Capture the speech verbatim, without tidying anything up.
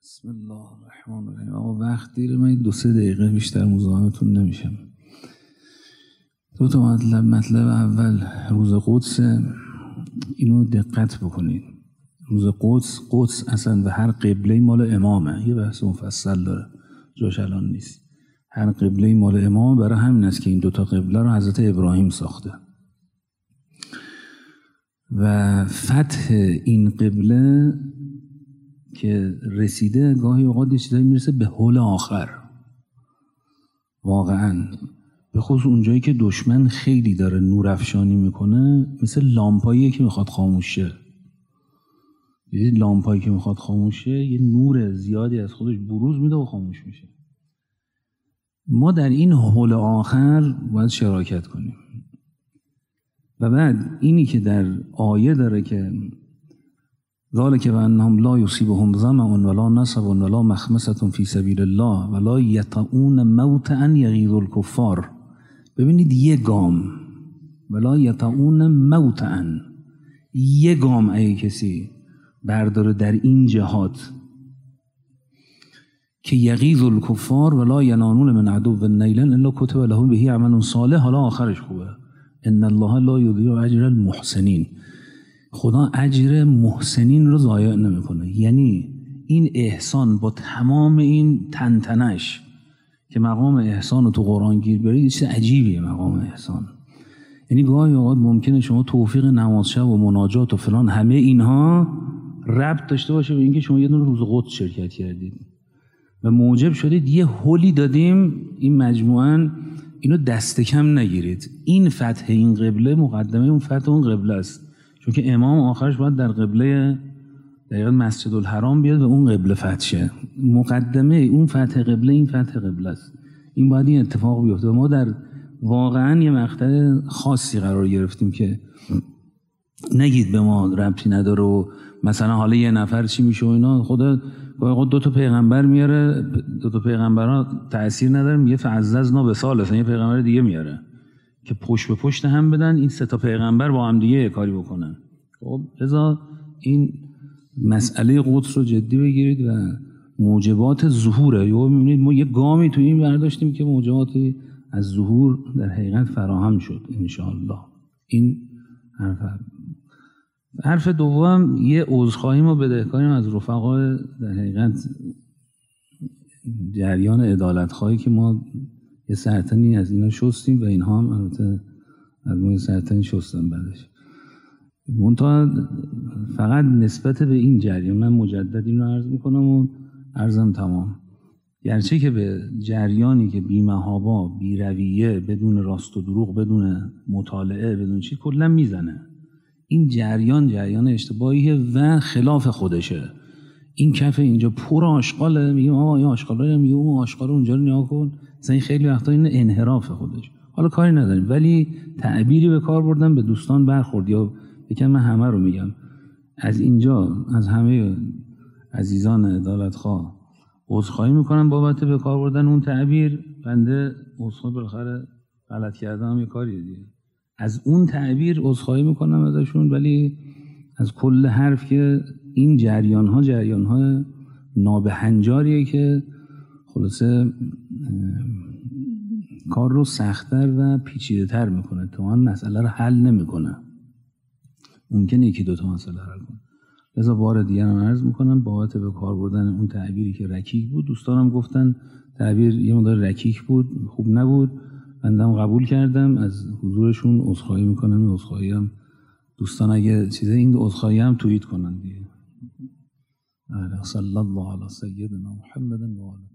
بسم الله الرحمن الرحیم. آقا وقت دیره، من دو سه دقیقه بیشتر مزاحمتون نمیشم. دو تا مطلب. مطلب اول روز قدس، اینو دقت بکنید. روز قدس، قدس اصلا و هر قبله مال امامه، یه بحث مفصل داره، جاش الان نیست. هر قبله مال امام، برای همین است که این دوتا قبله رو حضرت ابراهیم ساخته و فتح این قبله که رسیده گاهی اوقات یه چیزایی میرسه به حول آخر. واقعا به خصوص اونجایی که دشمن خیلی داره نور افشانی میکنه، مثل لامپاییه که میخواد خاموش شه. یه لامپایی که میخواد خاموش شه، یه نور زیادی از خودش بروز میده و خاموش میشه. ما در این حول آخر باید شراکت کنیم. و بعد اینی که در آیه داره که ذالک بأنهم لا یصیبهم ظمأ ولا نصب ولا مخمصة فی سبیل الله ولا یطؤون موطئا یغیظ الکفار. ببینید یه گام، ولا یطؤون موطئا، یه گام اگه کسی برداره در این جهات که یغیظ الکفار ولا ینالون من عدو نیلا الا کتب لهم به عمل صالح. حالا آخرش خوبه، ان الله لا یضیع اجر المحسنین. خدا اجر محسنین رو ضایع نمیکنه. یعنی این احسان با تمام این تنتنش که مقام احسان رو تو قرآن گیر برید، یه چیز عجیبیه مقام احسان. یعنی گاهی اوقات ممکنه شما توفیق نماز شب و مناجات و فلان همه اینها ربط داشته باشه به اینکه شما یه دونه روز قدس شرکت کردید و موجب شدید یه هولی دادیم این مجموعاً اینو دست کم نگیرید. این فتح این قبله مقدمه اون فتح اون قبله است، چون که امام آخرش باید در قبله دقیقاً مسجد الحرام بیاد و اون قبله فتح شه. مقدمه اون فتح قبله این فتح قبله است. این باید این اتفاق بیفته. ما در واقعاً یه مقطع خاصی قرار گرفتیم که نگید به ما ربطی نداره و مثلا حالا یه نفر چی میشه و اینا. خدا خود دو تا پیغمبر میاره، دو تا پیغمبرها تأثیر نداره، میگه فعززنا بسال، اصلا یه پیغمبر دیگه میاره که پشت به پشت هم بدن، این سه تا پیغمبر با هم دیگه کاری بکنن. خب لذا این مسئله قدس رو جدی بگیرید و موجبات ظهوره. یا میبینید ما یه گامی تو این برداشتیم که موجباتی از ظهور در حقیقت فراهم شد انشاءالله. این حرف حرف دوم یه عذرخواهی ما بدهکاریم از رفقای در حقیقت جریان عدالت‌خواهی که ما یه سرطنی از اینا شستیم و اینها هم البته از ما یه سرطنی شستن بعدش. منتها فقط نسبت به این جریان من مجدد این رو عرض میکنم و عرضم تمام. گرچه که به جریانی که بی محابا، بی رویه، بدون راست و دروغ، بدون مطالعه، بدون چی کلا میزنه، این جریان جریان اشتباهیه و خلاف خودشه. این کف اینجا پر آشغاله، میگیم آقا این آشغاله، میگیم اون آشغال اونجا رو نگاه کن. مثلا خیلی وقتا این انحراف خودش. حالا کاری نداریم، ولی تعبیری به کار بردن به دوستان برخورد. یا یکم من همه رو میگم از اینجا، از همه عزیزان عدالتخواه عذرخواهی میکنم بابت به کار بردن اون تعبیر. بنده عذرخواهی بالاخره غلط کردم، یه کاریه دیگه، از اون تعبیر عذرخواهی میکنم ازشون. ولی از کل حرف که این جریان ها جریان ها نابهنجاریه که خلاصه کار رو سخت‌تر و پیچیده تر میکنه، تا هم مسئله رو حل نمیکنه. ممکنه یکی دوتا مسئله حل کنه. لذا بار دیگر هم عرض میکنم بابت به کار بردن اون تعبیری که رکیک بود. دوستانم گفتن تعبیر یه مقدار رکیک بود، خوب نبود، بندم قبول کردم، از حضورشون عذرخواهی میکنم. این عذرخواهی هم دوستان اگه چیزه این عذرخواهی هم توییت کنن دیگه. صلی الله علی سیدنا محمد و آله.